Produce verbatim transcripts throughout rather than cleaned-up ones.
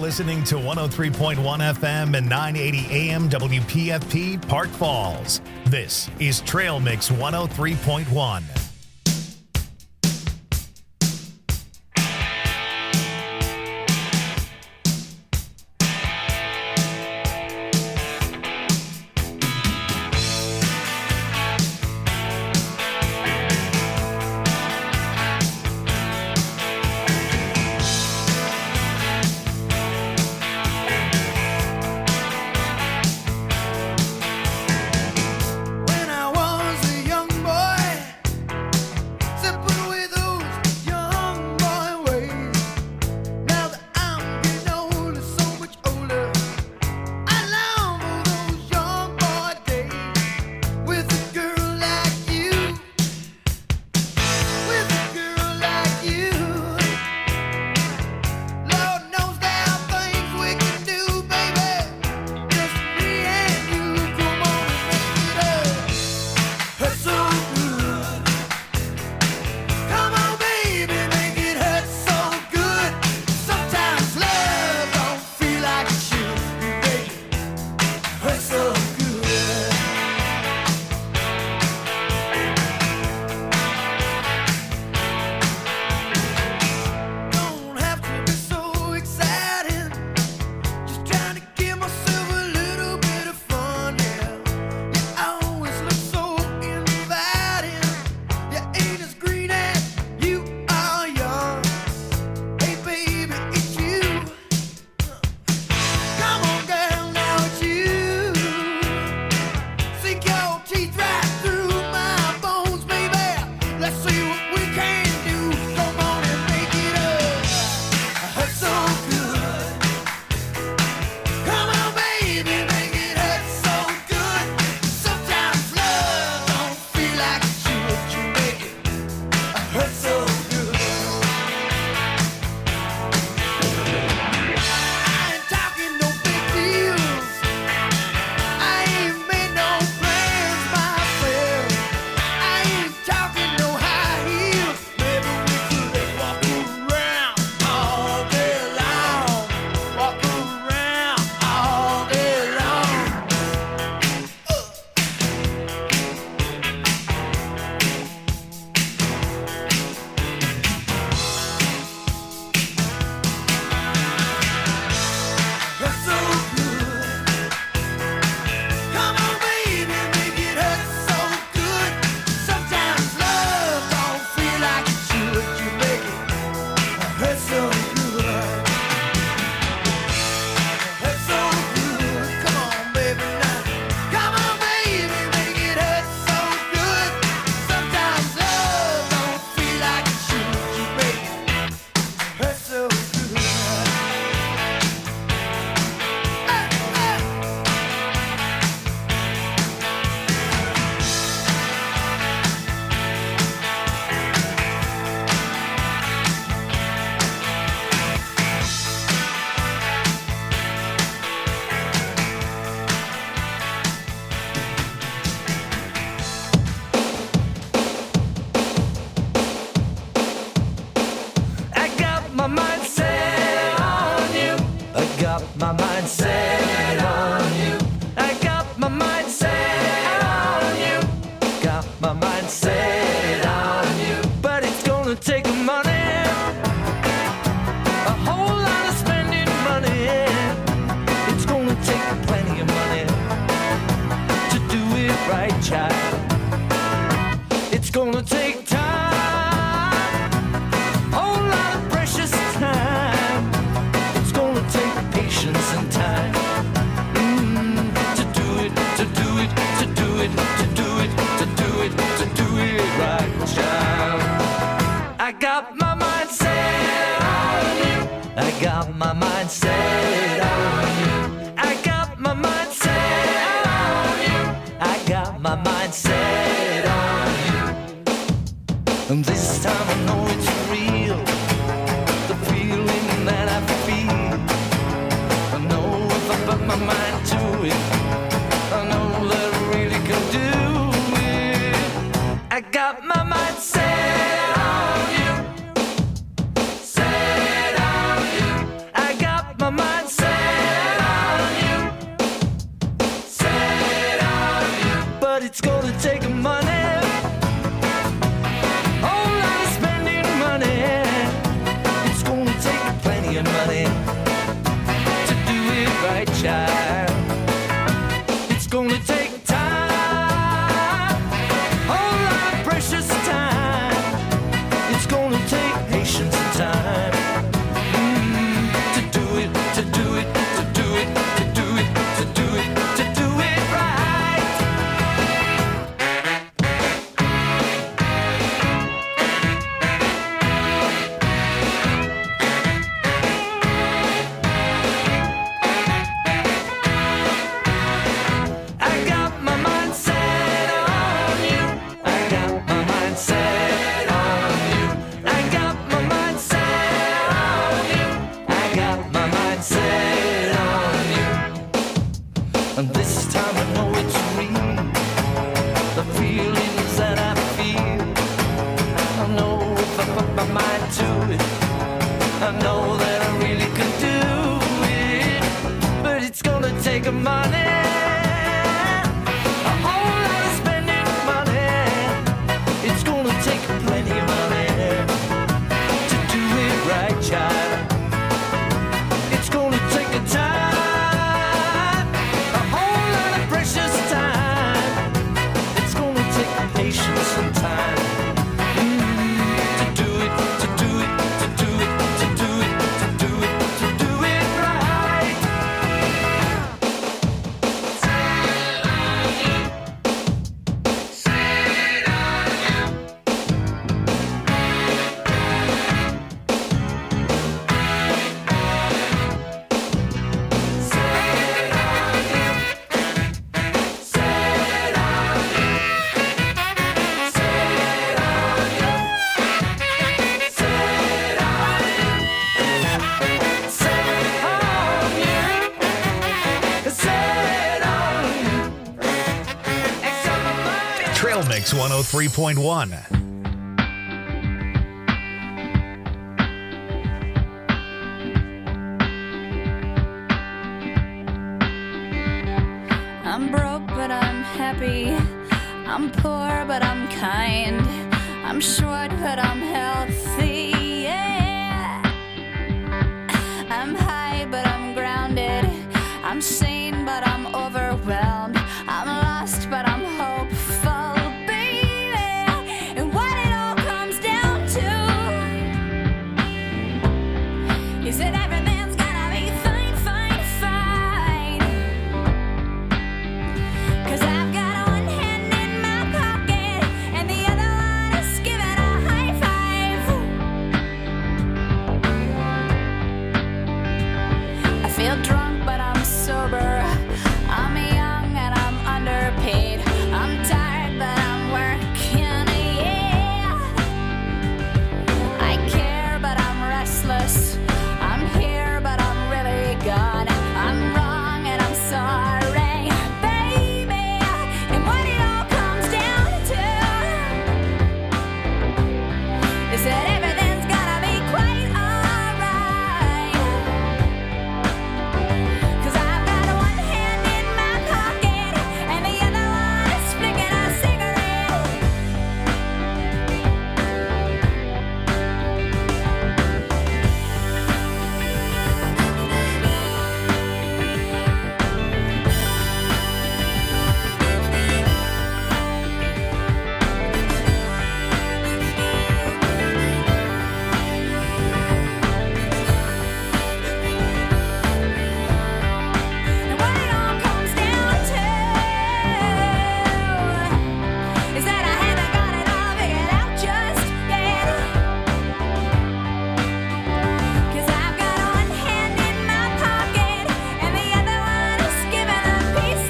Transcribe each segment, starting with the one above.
listening to one oh three point one F M and nine eighty A M W P F P Park Falls. This is Trail Mix one oh three point one. When I was a young got my mind set on you. I got my mind set on you. I got my mind set on you. And this time I know it's real, the feeling that I feel. I know if I put my mind to it, I know that I really can do it. I got my mind set on you. Set on you. I got my mind And this time I know it's real. The feelings that I feel, I know if I put my mind to it, I know that I really could do it. But it's gonna take money, a whole lot of spending money. It's gonna take plenty of money to do it right, child. It's gonna take a time, a whole lot of precious time. It's gonna take patience and time mm, to do it, to do it, to do it, to do it, to do it, to do it right. Trail Mix one oh three point one. I'm broke, but I'm happy. I'm poor, but I'm kind. I'm short, but I'm healthy. Yeah. I'm high, but I'm grounded. I'm sane, but I'm overwhelmed. I'm lost, but I'm hopeful, baby. And what it all comes down to is that everything's gonna be fine, fine, fine. 'Cause I've got one hand in my pocket and the other one is giving a high five. I feel drunk, but I'm sober. I'm young and I'm underpaid. I'm tired, but I'm working, yeah. I care, but I'm restless. I'm here, but I'm really gone. I'm wrong and I'm sorry, baby. And what it all comes down to is that everything's gonna be quite alright. 'Cause I've got one hand in my pocket and the other one is flicking a cigarette. And what it all comes down to is that I haven't got it all figured out just yet. 'Cause I've got one hand in my pocket and the other one is giving a peace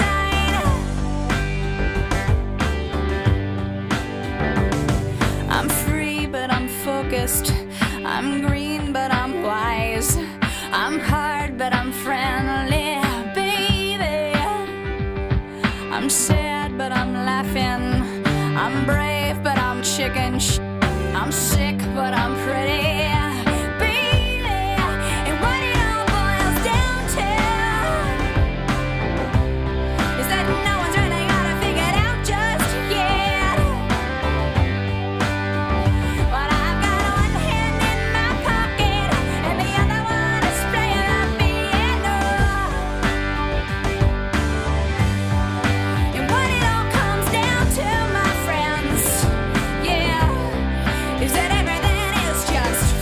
sign. I'm free, but I'm focused. I'm green, but I'm wise. I'm hard, but I'm friendly, baby. I'm sad, but I'm laughing. I'm brave, but I'm chicken sh- I'm sick, but I'm pretty, baby. And what it all boils down to is that no one's really got it figured out just yet. But I've got one hand in my pocket and the other one is playing the piano. And what it all comes down to, my friends, yeah, is that everything is just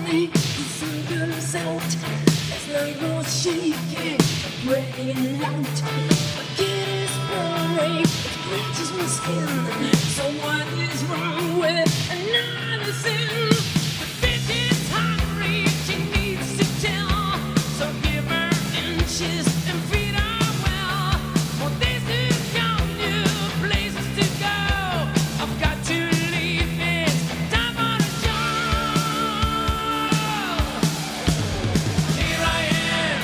morning, the sun goes out. As night was shaking, breaking out. My kid is burning, it bleaches my skin. So what is wrong with another sin? The bitch is hungry, she needs to tell. So give her inches and feed her well. For this is your new places to go. I've got to leave this time on a job. Here I am,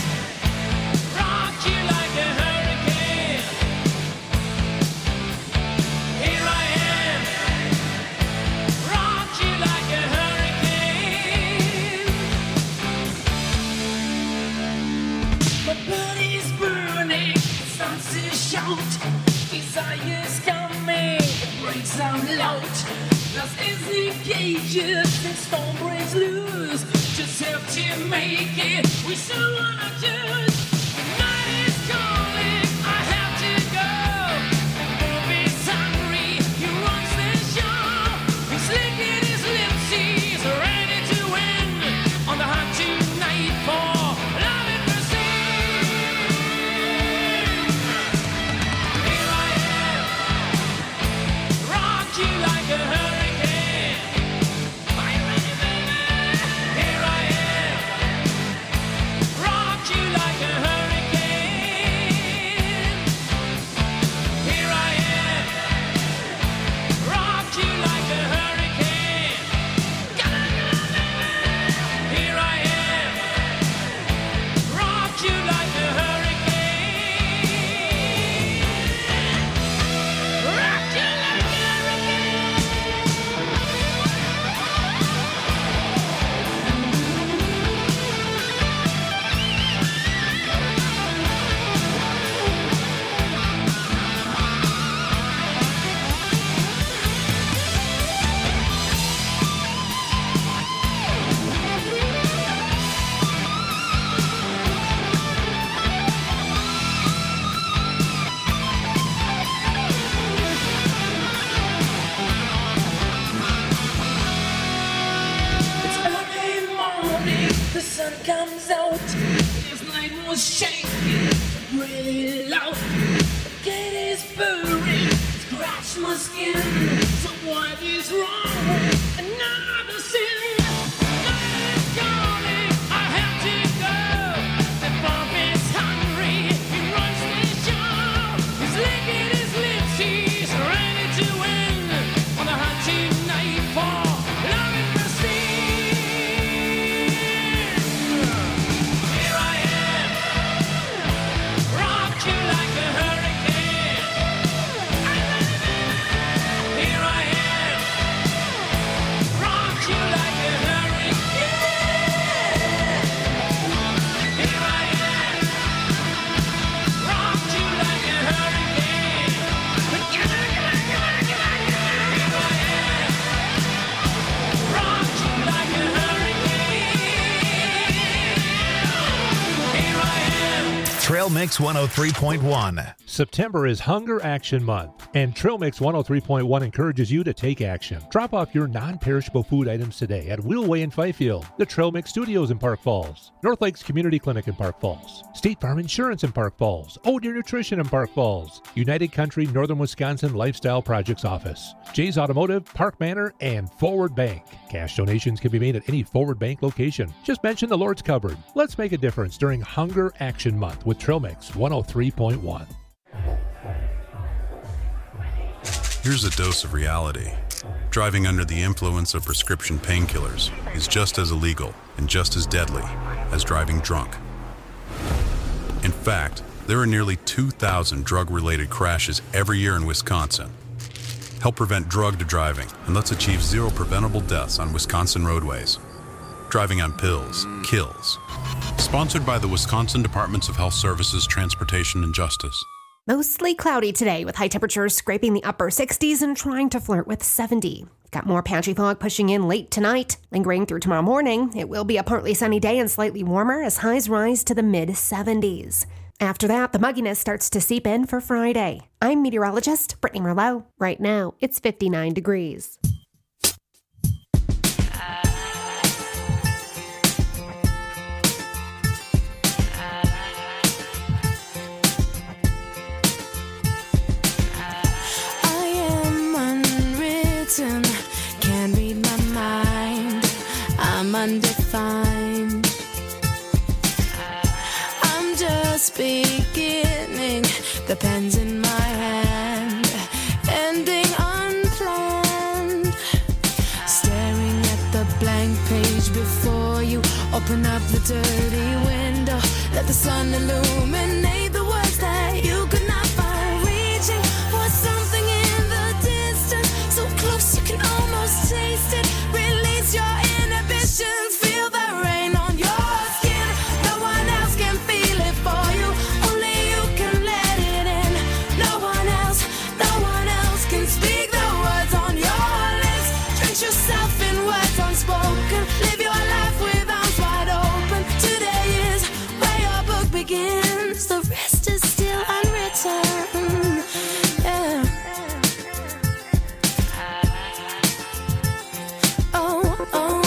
rock you like a hurricane. Here I am, rock you like a hurricane. My body's burning, it starts to shout. Desire's coming, it breaks out loud. Lost is the cages, and storm breaks loose. Just have to make it with someone I choose. The night is calling, I have to go. Bob is hungry, he runs the show. He's licking his lips, he's ready to win. On the hunt tonight for love and mercy. Here I am, rock you like a hurricane. Are you ready, baby? Here I am, rock you like a hurricane. Here I am, rock you like a hurricane. Gotta go, baby. Here I am, rock you like a hurricane. Rock you like a hurricane. It's early morning, the sun comes out. This night was shaking, really loud. The gate is burning, scratch my skin. So what is wrong with another sin? Night is calling, I have to go. The Bob is hungry, he runs the show. He's licking his lips, he's ready to win. On the hunt tonight for love and mercy. Here I am, rock you like a hurricane. Here I am, rock you like a hurricane. Here I am, rock you like a hurricane. Here I am, rock you like a hurricane. Here I am. Trail Mix one oh three point one. September is Hunger Action Month, and Trail Mix one oh three point one encourages you to take action. Drop off your non-perishable food items today at Wheelway in Fifield, the Trail Mix Studios in Park Falls, North Lakes Community Clinic in Park Falls, State Farm Insurance in Park Falls, Oh Deer Nutrition in Park Falls, United Country Northern Wisconsin Lifestyle Projects Office, Jay's Automotive, Park Manor, and Forward Bank. Cash donations can be made at any Forward Bank location. Just mention the Lord's Cupboard. Let's make a difference during Hunger Action Month with Trail Mix one oh three point one. Here's a dose of reality. Driving under the influence of prescription painkillers is just as illegal and just as deadly as driving drunk. In fact, there are nearly two thousand drug-related crashes every year in Wisconsin. Help prevent drug driving, and let's achieve zero preventable deaths on Wisconsin roadways. Driving on pills kills. Sponsored by the Wisconsin Departments of Health Services, Transportation, and Justice. Mostly cloudy today with high temperatures scraping the upper sixties and trying to flirt with seventy. Got more patchy fog pushing in late tonight. Lingering through tomorrow morning, it will be a partly sunny day and slightly warmer as highs rise to the mid seventies. After that, the mugginess starts to seep in for Friday. I'm meteorologist Brittany Merlot. Right now, it's fifty-nine degrees. I'm undefined. I'm just beginning, the pen's in my hand, ending unplanned. Staring at the blank page before you, open up the dirty window, let the sun illuminate the words that you could not find. Reaching for something in the distance, so close you can almost taste it. Release your inhibitions, feel the rain on your skin. No one else can feel it for you, only you can let it in. No one else, no one else can speak the words on your lips. Drench yourself in words unspoken, live your life with arms wide open. Today is where your book begins, the rest is still unwritten. Yeah. Oh, oh.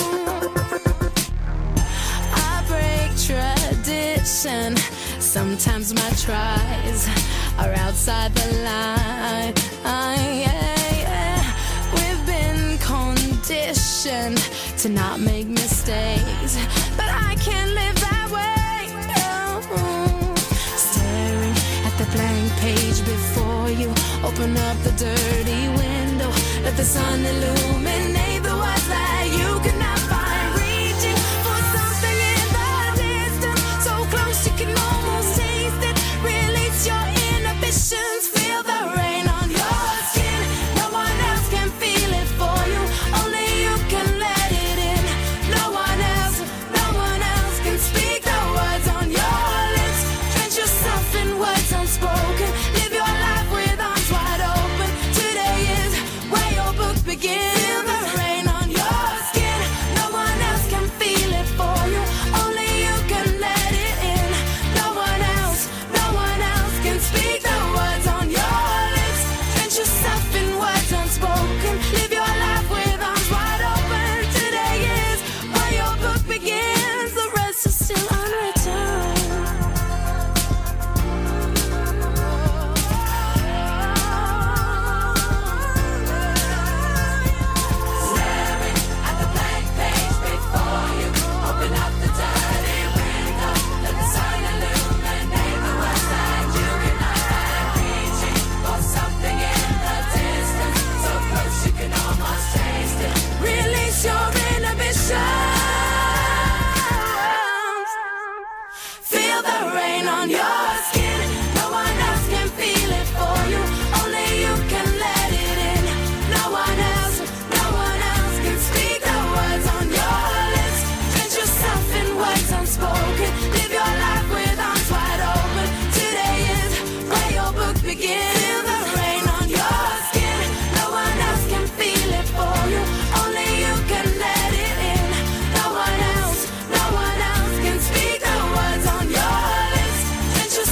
I break tradition. Sometimes my tries are outside the line. Yeah, yeah. We've been conditioned to not make mistakes, but I can't live that way. No. Staring at the blank page before you, open up the dirty window, let the sun illuminate the words that you could not find. Reaching for something in the distance, so close you can almost taste it. Release your inhibitions, feel the rain on your skin. No one else can feel it for you, only you can let it in. No one else, no one else can speak the words on your lips. Drench yourself in words unspoken, live your life with arms wide open. Today is where your book begins. Feel the rain on your skin. No one else can feel it for you, only you can let it in. No one else, no one else can speak the words on your lips. Drench yourself in words unspoken, live your life with arms wide open. Today is where your book begins, the rest is still unwritten. Staring at the blank page before you, open up the dirty window, let the sun illuminate the words that you cannot find. Reaching for something in the distance, so close you can almost taste it. Release your inhibitions, feel the rain on your skin. No one else can feel it for you, only you can let it in. No one else, no one else can speak the words on your lips. Drench yourself in words unspoken, live your life with arms wide open. Today is where your book begins. Feel the rain on your skin. No one else can feel it for you, only you can let it in. No one else, no one else can speak the words on your lips. Drench yourself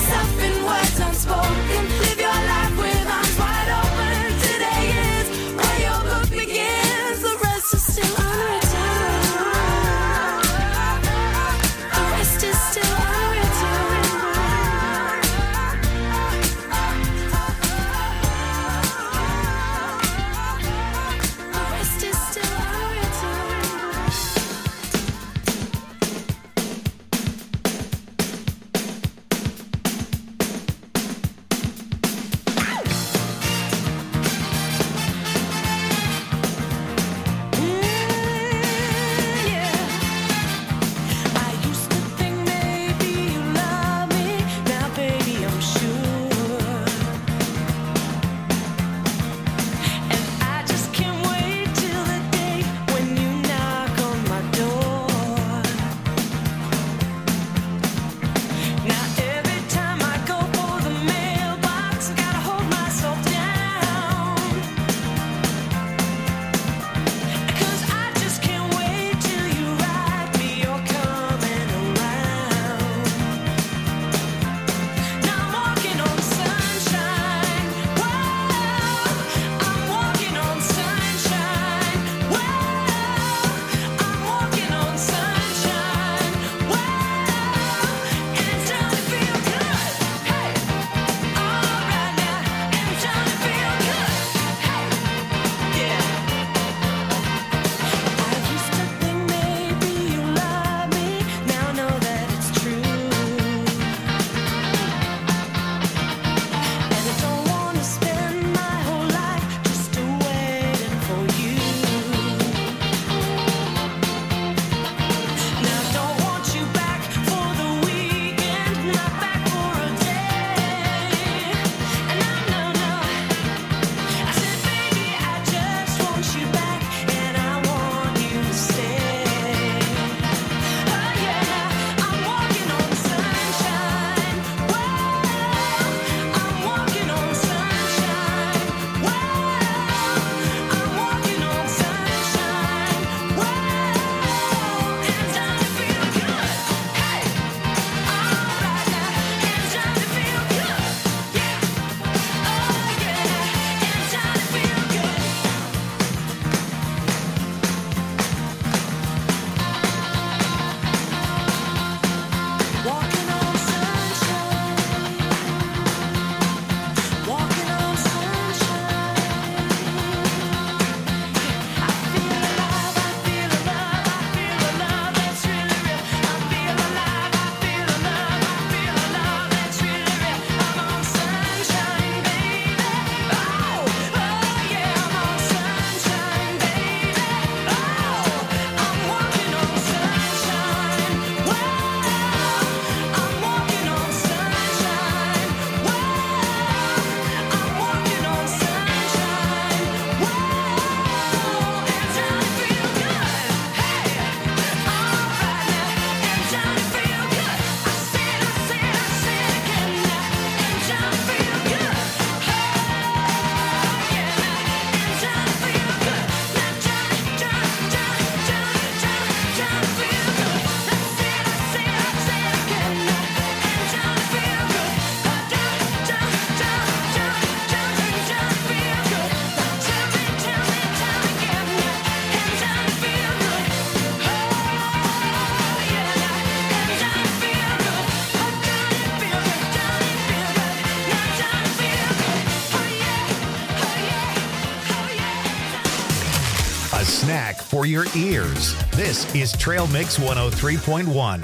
for your ears. This is Trail Mix one oh three point one.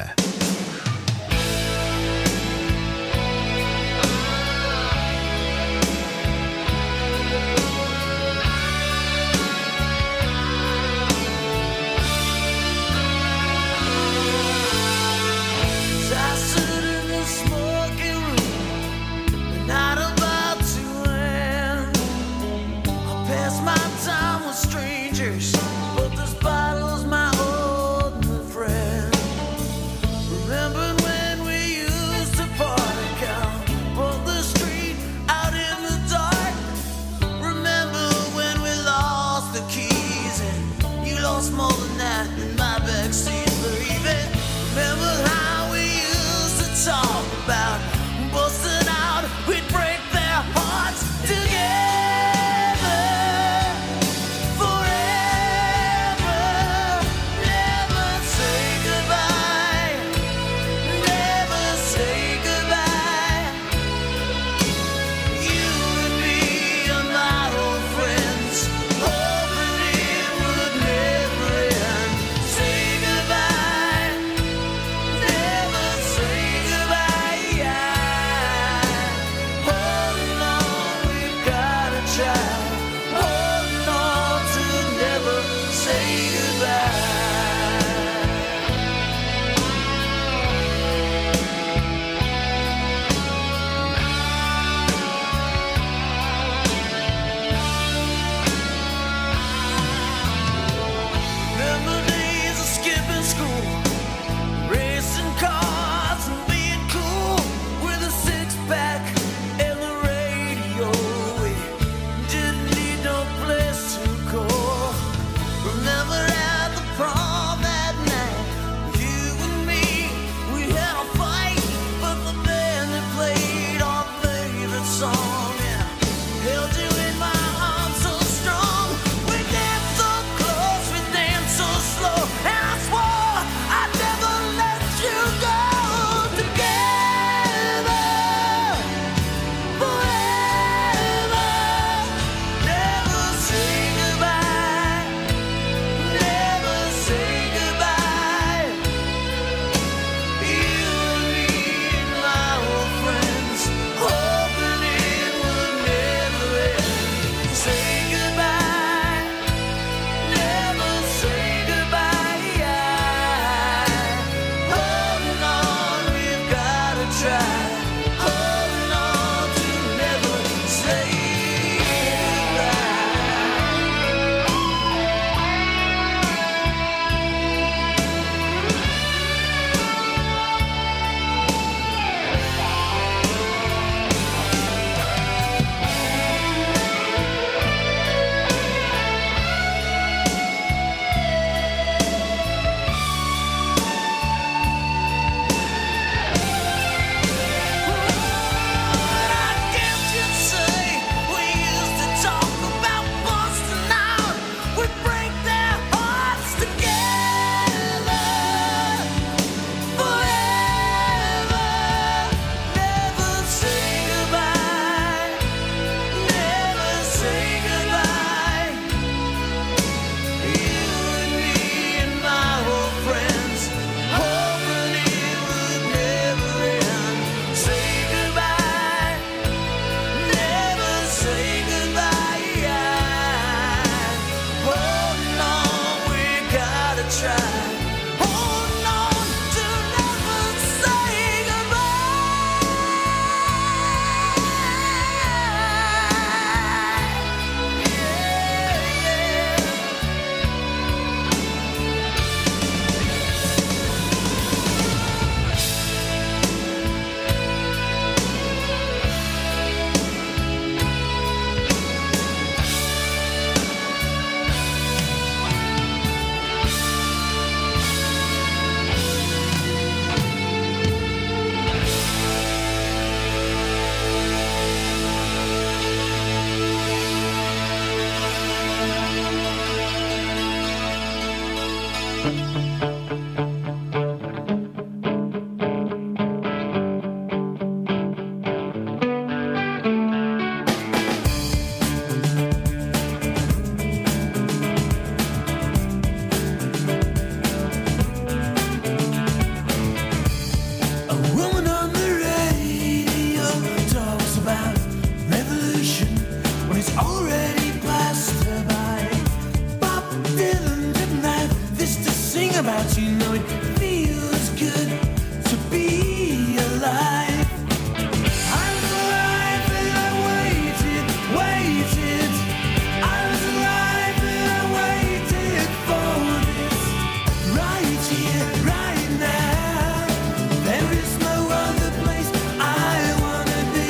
out, you know it feels good to be alive. I was alive and I waited, waited. I was alive and I waited for this. Right here, right now. There is no other place I wanna be.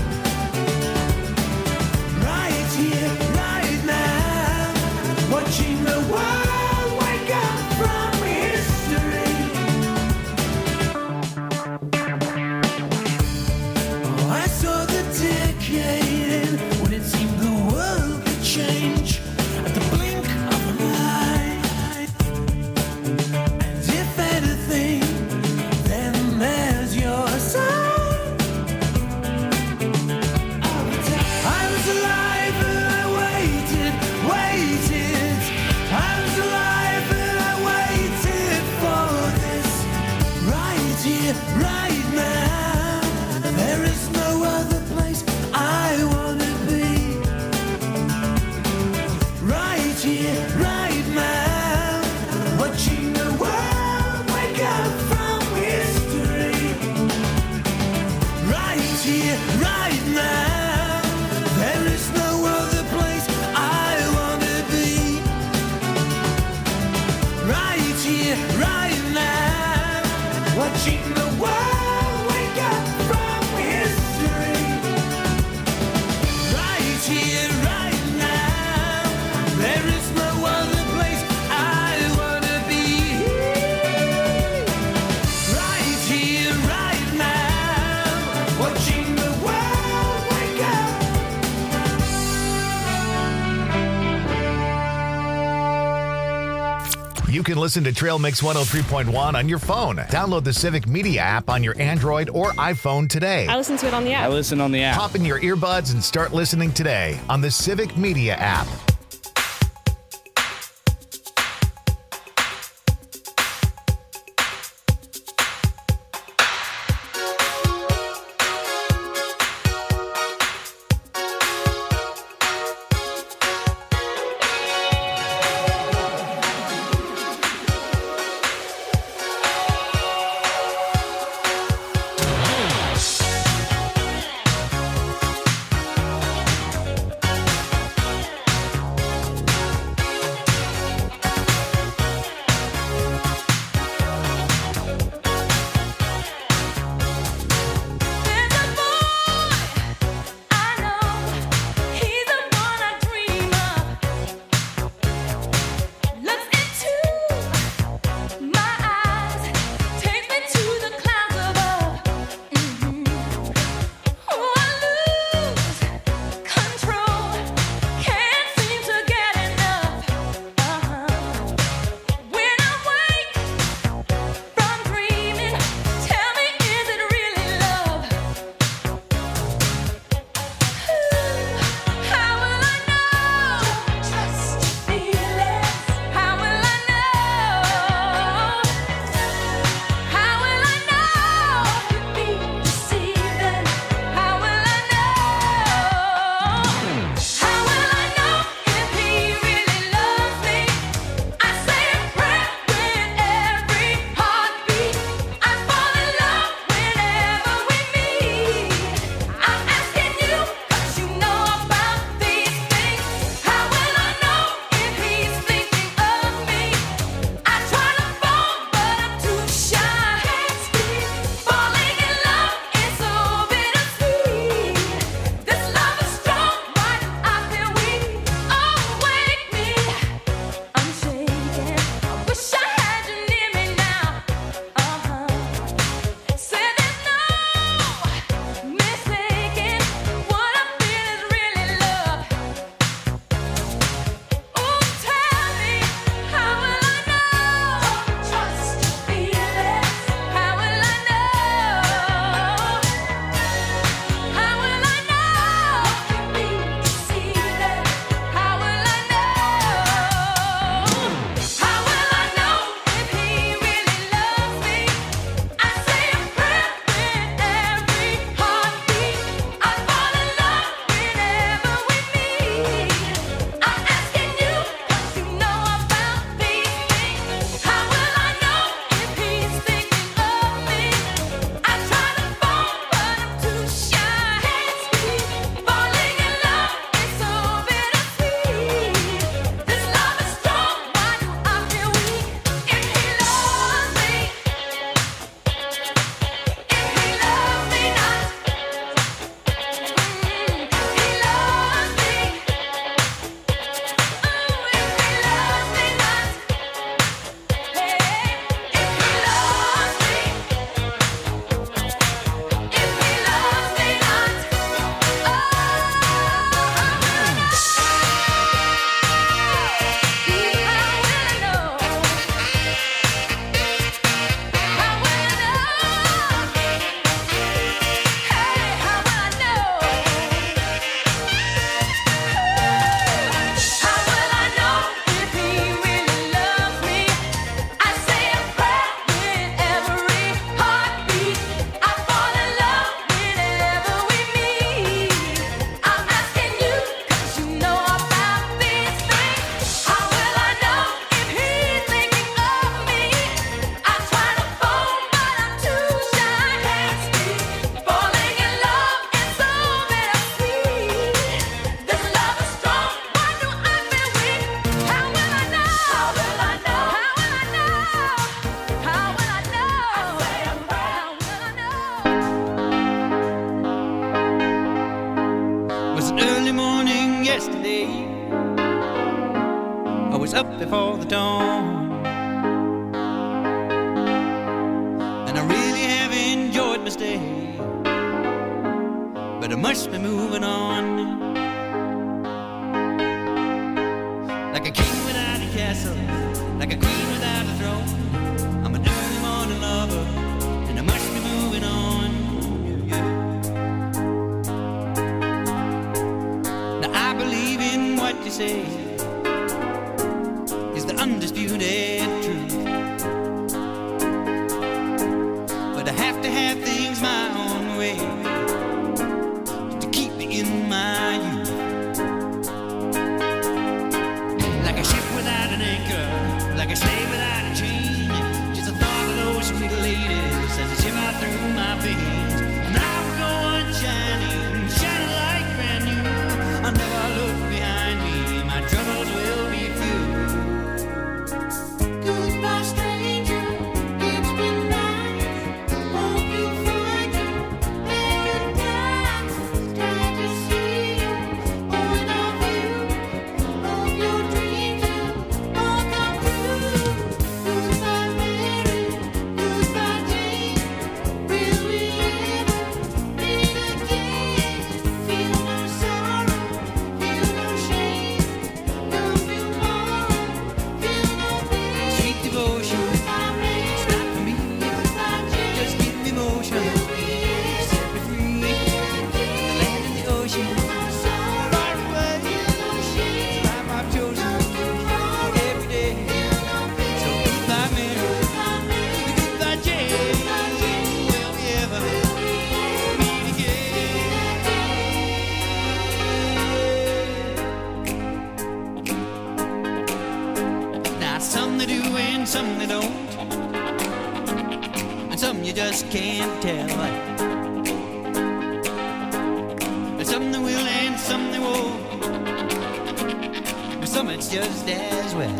Right here, right now. Watching the world wake up from history. Oh, I saw the decade end when it seemed the world could change at the blink of an eye. And if anything, then there's your sign. I was alive and I waited, waited. I was alive and I waited for this. Right here, right now. There is no other place I wanna be. Right here, right now. Watching the world wake up from history. Right here, right now. There is no other place I wanna be. Right here, right now. Watching the world wake up from history. Right here, right now. There is no other place I wanna be. Right here, right now. Watching the world wake up. You can listen to Trail Mix one oh three point one on your phone. Download the Civic Media app on your Android or iPhone today. I listen to it on the I app. listen on the app. Pop in your earbuds and start listening today on the Civic Media app. was up before the dawn. And I really have enjoyed my stay, but I must be moving on. Like a king without a castle, like a queen without a throne. I'm an early morning lover, and I must be moving on. Yeah, yeah. Now I believe in what you say is the undisputed truth, but I have to have things my own way to keep me in my youth. Like a ship without an anchor, like a slave without a chain, just the thought of those sweet ladies as they shiver through my veins. And I will go on shining, shining like brand new. I'll never look behind me, my troubles will be few. Goodbye, stranger, it's been nice. Hope you find your paradise. Glad to see you, all of you. Hope your dreams will all come true. Goodbye, Mary, goodbye, Jane. Will we ever meet again? Feel no sorrow, feel no shame. Come tomorrow, feel no pain. Sweet devotion, it's not for me. Just give me motion, set me free. The land and the ocean, far away. The life I've chosen every day. So goodbye, Mary, goodbye, Jane. Will we ever meet again? Now some they do and some they don't, and some you just can't tell. And some they will and some they won't, but some it's just as well.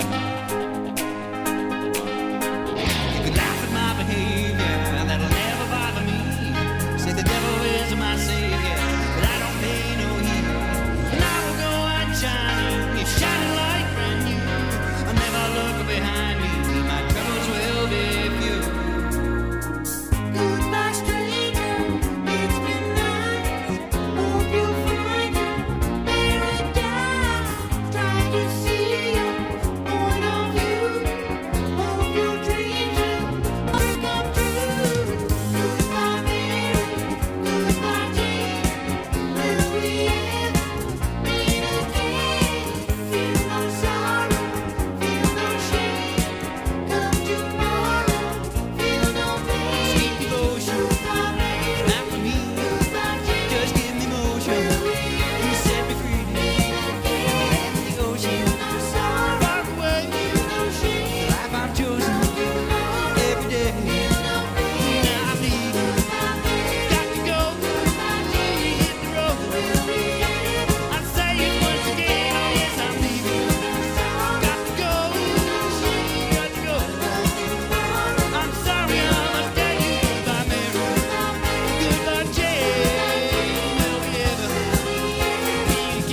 You can laugh at my behavior, that'll never bother me. Say the devil is my savior, but I don't pay no heed. And I will go on shining, it's shining like brand new. I'll never look behind me, my troubles will be few. Goodbye, stranger, it's been nice. Hope you find your paradise. Try to see you, all of you. Hope your dreams will all come true. Goodbye, Mary, goodbye, Jane. Will we ever meet again? Feel no sorrow, feel no shame. Come tomorrow, feel no pain. Sweet devotion, Goodbye, Mary, not for me. goodbye, Jane. Just give me motion, you set me free. The land and the ocean, far away. The life I've chosen every day. Now I'm leaving, got to go. Hit the road. I'm saying once again, oh yes, I'm leaving. Got to go, got to go. I'm sorry, I must tell you, goodbye, Mary, goodbye, Jane. Will we ever meet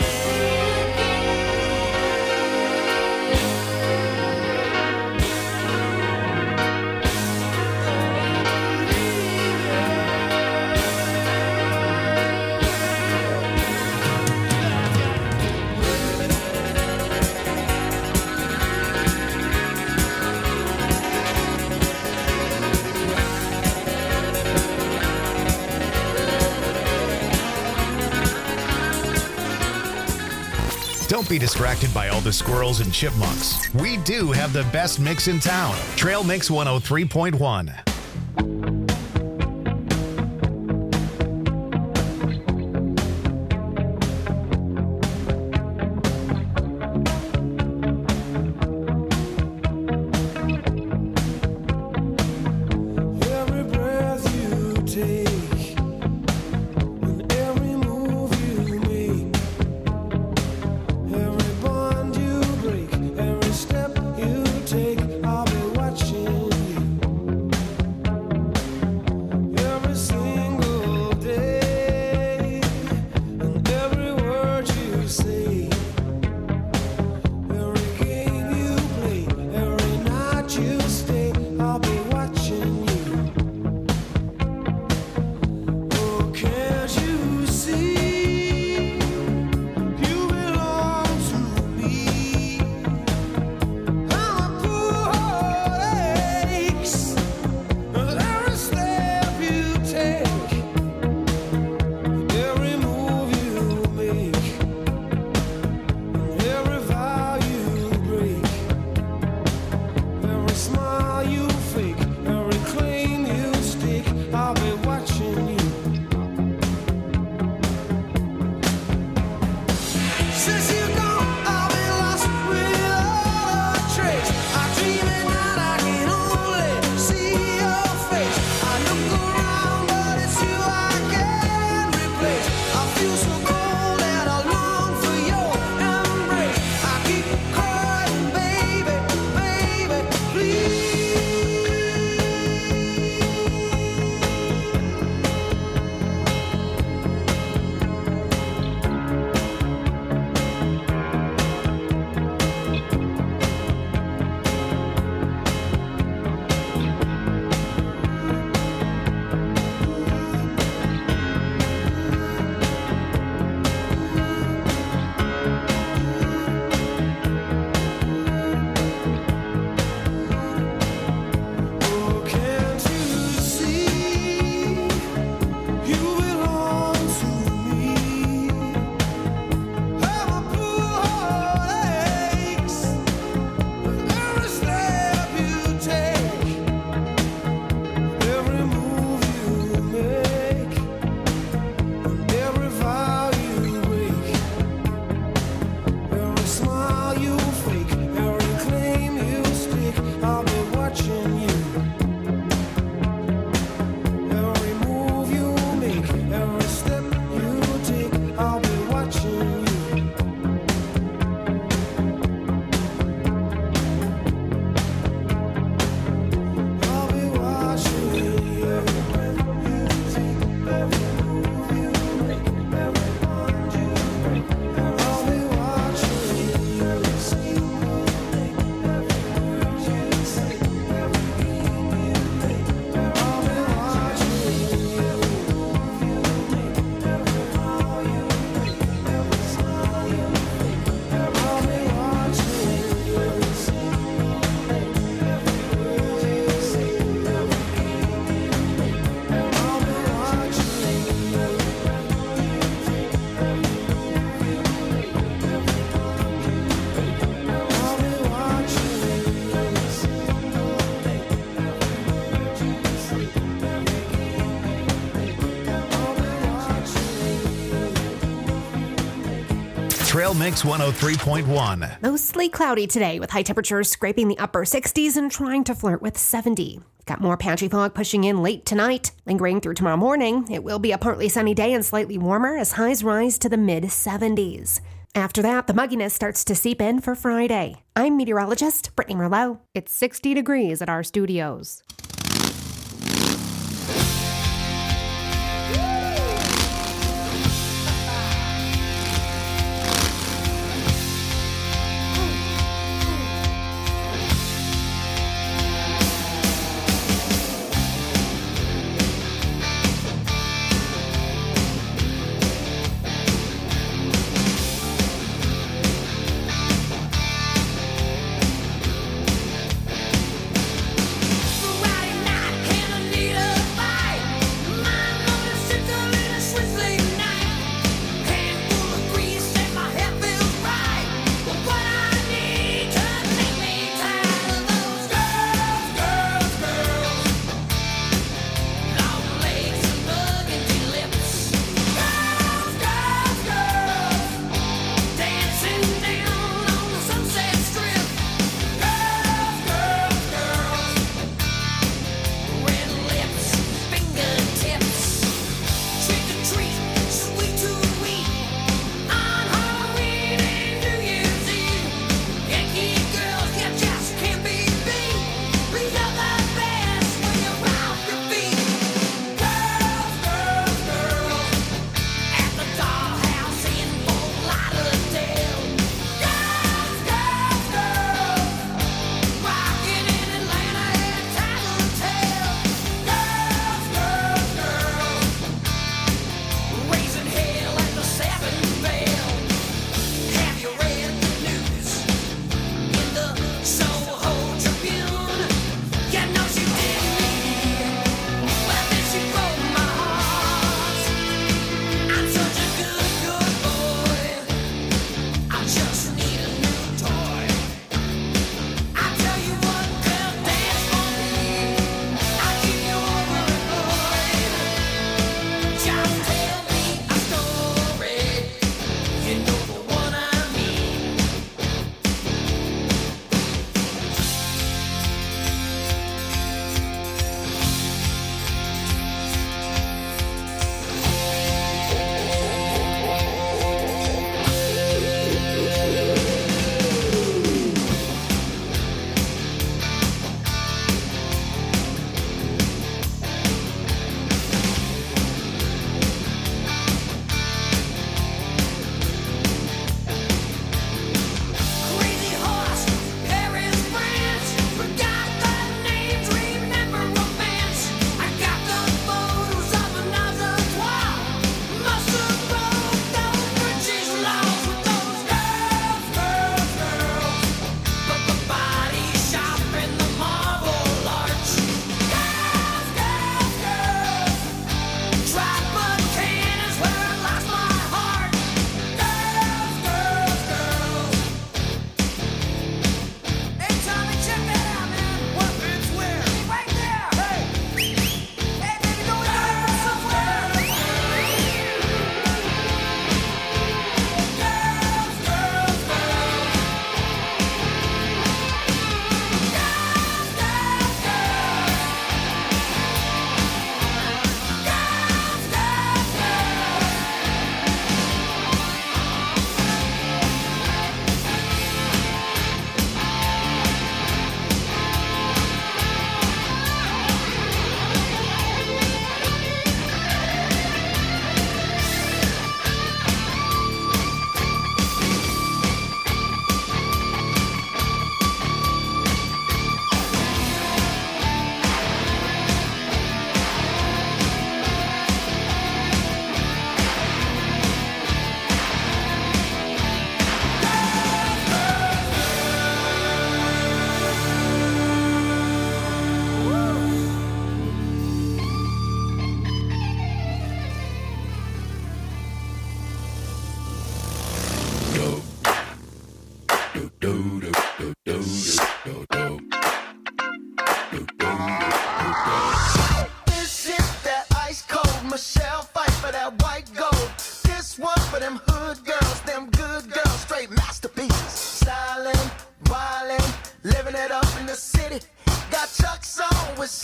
Don't be distracted by all the squirrels and chipmunks. We do have the best mix in town. Trail Mix one oh three point one. Every breath you take, and every move you make, every bond you break, every step you take, I'll be watching you. Trail Mix one oh three point one. Mostly cloudy today with high temperatures scraping the upper sixties and trying to flirt with seventy. Got more patchy fog pushing in late tonight. Lingering through tomorrow morning, it will be a partly sunny day and slightly warmer as highs rise to the mid seventies. After that, the mugginess starts to seep in for Friday. I'm meteorologist Brittany Merlot. It's sixty degrees at our studios. Right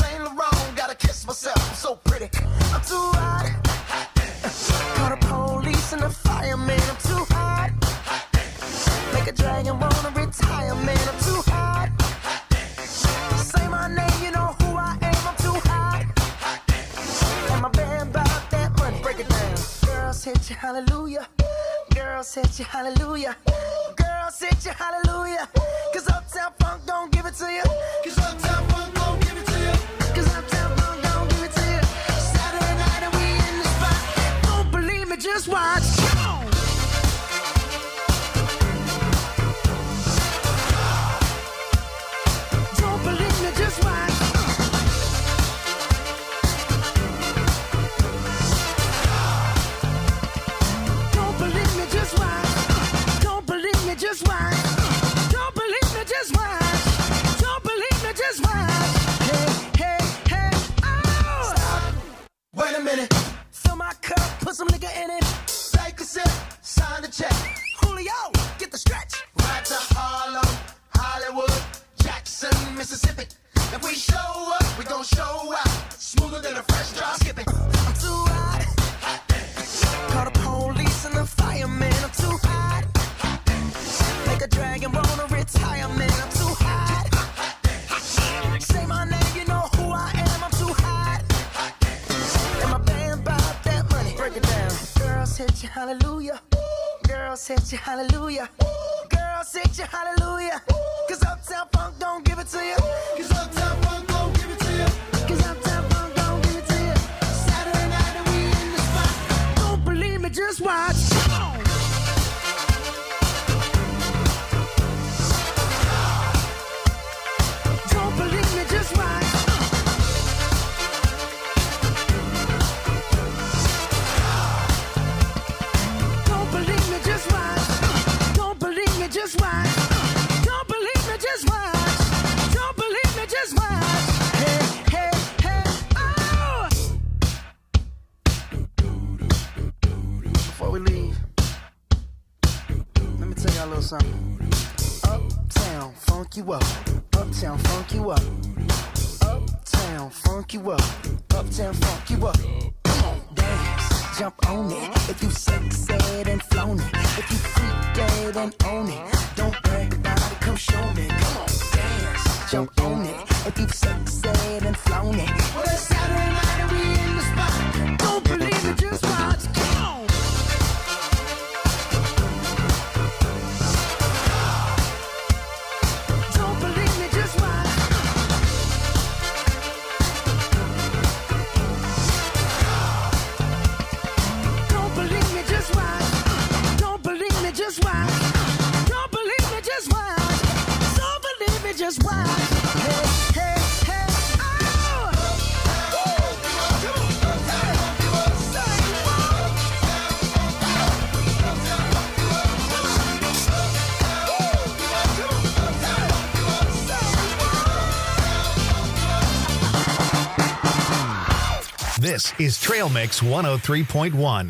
Saint Laurent, gotta kiss myself, I'm so pretty. I'm too hot. Call the police and the fireman, I'm too hot. Make a dragon wanna retire, man, I'm too hot. Say my name, you know who I am, I'm too hot. And my band bought that money, break it down. Girls hit you, hallelujah. Girls hit you, hallelujah. Girls hit you, hallelujah. Cause Uptown Funk don't give it to you. Cause Uptown Funk don't give it to you. Cause Uptown Funk don't give it to you. Saturday night and we in the spot. Don't believe me, just watch. Come on. Don't believe me, just watch. Don't believe me, just watch. Don't believe me, just watch. Don't believe me, just watch. Don't believe me, just watch. Hey, hey, hey, oh! Stop. Wait a minute. Fill my cup, put some nigga in it. Take a sip, sign the check. Julio, get the stretch. Right to Harlem, Hollywood, Jackson, Mississippi. If we show up, we gon' show out. Smoother than a fresh drop skipping. I'm too hot. Call the police and the fireman, I'm too hot. Make a dragon wanna retire, man, I'm too hot. Say my name, you know who I am, I'm too hot. And my band bought that money, break it down. Girls hit you, hallelujah. Girls hit you, hallelujah. Girls hit you, hallelujah. Cause Uptown Funk don't give it to you. Cause Uptown Funk don't give it to you. Cause Uptown Funk don't give it to you. Saturday night and we in the spot. Don't believe me, just watch. Come on. Don't believe me, just watch. Don't believe me, just watch. Don't believe me, just watch. Don't believe me, just watch. Don't believe me, just watch. Hey, hey, hey, oh! Before we leave, let me tell y'all a little something. Uptown, funk you up. Uptown, funk you up. Uptown, funk you up. Uptown, funk you up. Come on, dance, jump on it. If you sexed and flown it. If you freak dead and own it. Don't brag about it, come show me. Come on, dance, jump on it. If you sexed and flown it. Well, it's Saturday night and we in the spot. Don't believe it, just watch. Come on. Don't believe me, just watch. Don't believe me, just watch. Don't believe me, just watch. Don't believe me, just watch. Don't believe me, just watch. Hey, hey, hey, oh! This is Trail Mix one oh three point one.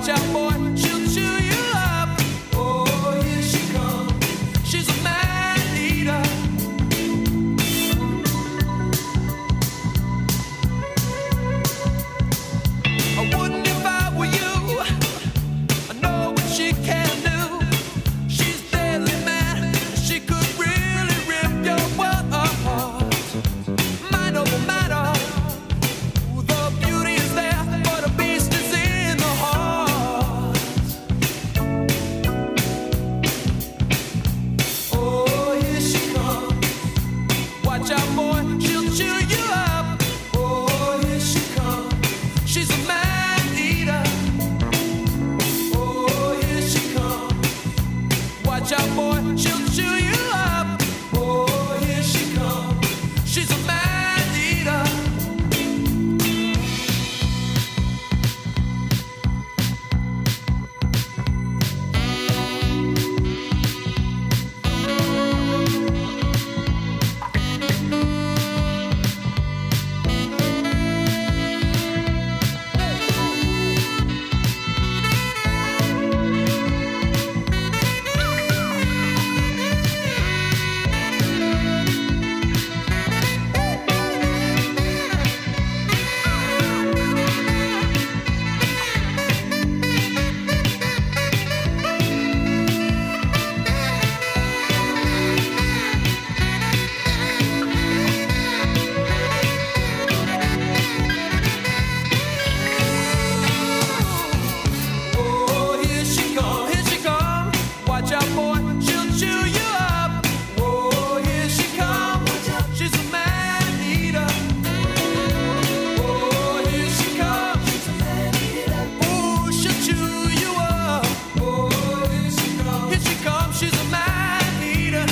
Watch out, boy, she'll chew you up. Oh, here she comes. She's a man eater. I wouldn't if I were you. I know what she can do. She's deadly mad. She could really rip your world apart. Mind over matter. The beauty is there, but the beast is in the heart. Oh, here she comes. Watch out, boy, she'll chew you up. Oh, here she comes. She's a man eater. Oh, here she comes. Watch out, boy, she'll chew you up. Oh, here she comes. She's a man eater. Oh, here she come, here she come. Watch out, boy, she'll chew you up. Oh, here she come. She's a man eater. Oh, here she comes. Oh, she'll chew you up. Oh, here she comes. Here she comes. She's a man eater.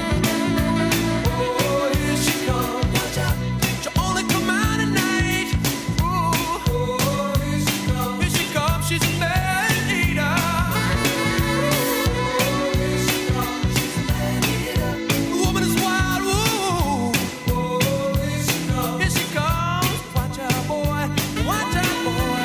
Oh, here she comes. She'll only come out at night. Oh, here she comes. Here she comes. She's a man eater. The woman is wild. Ooh. Here she comes. Watch out, boy. Watch out, boy.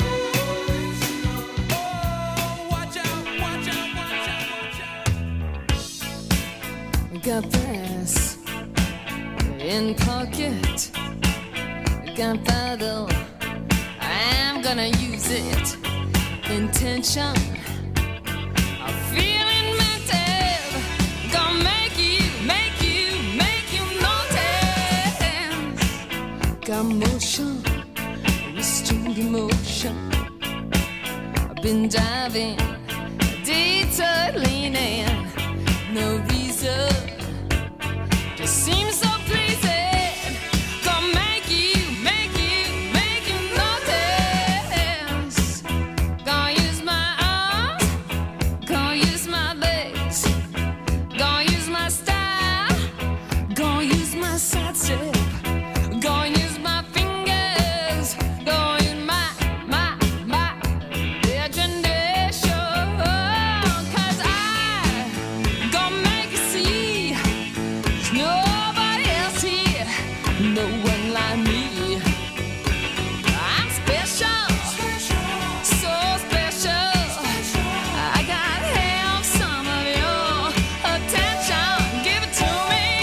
Oh, watch out, watch out, watch out, watch out. Got this in pocket. Gunpowder, I'm gonna use it. Intention of feeling mental. Gonna make you, make you, make you notice. Got motion, restrained emotion. I've been diving, detour leaning. No reason, just seems so pleasing. Gonna make you, make you, make you notice. Gonna use my arms, gonna use my legs, gonna use my style, gonna use my side step, gonna use my fingers, gonna use my, my, my imagination. 'Cause I gonna make you see there's nobody else here, no one like me. I'm special, so special. I gotta have some of your attention. Give it to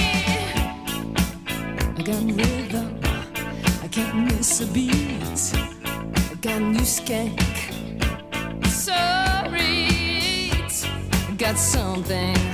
me. I got rhythm, I can't miss a beat. I got new skank, so read. I got something